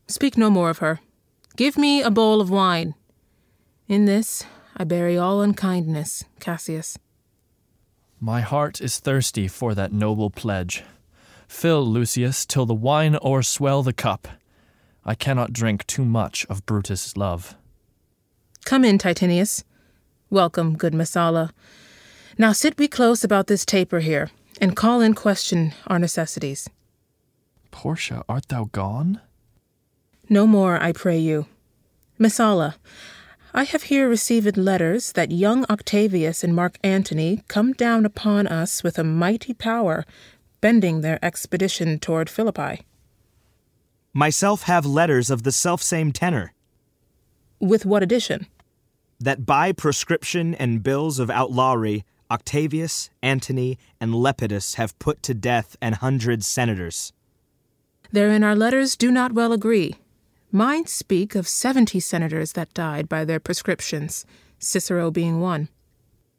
Speak no more of her. Give me a bowl of wine. In this I bury all unkindness, Cassius. My heart is thirsty for that noble pledge. Fill, Lucius, till the wine o'erswell the cup. I cannot drink too much of Brutus' love. Come in, Titinius. Welcome, good Messala. Now sit we close about this taper here, and call in question our necessities. Portia, art thou gone? No more, I pray you. Messala, I have here received letters that young Octavius and Mark Antony come down upon us with a mighty power, bending their expedition toward Philippi. Myself have letters of the selfsame tenor. With what addition? That by prescription and bills of outlawry, Octavius, Antony, and Lepidus have put to death 100 senators. Therein our letters do not well agree. Mine speak of 70 senators that died by their prescriptions, Cicero being one.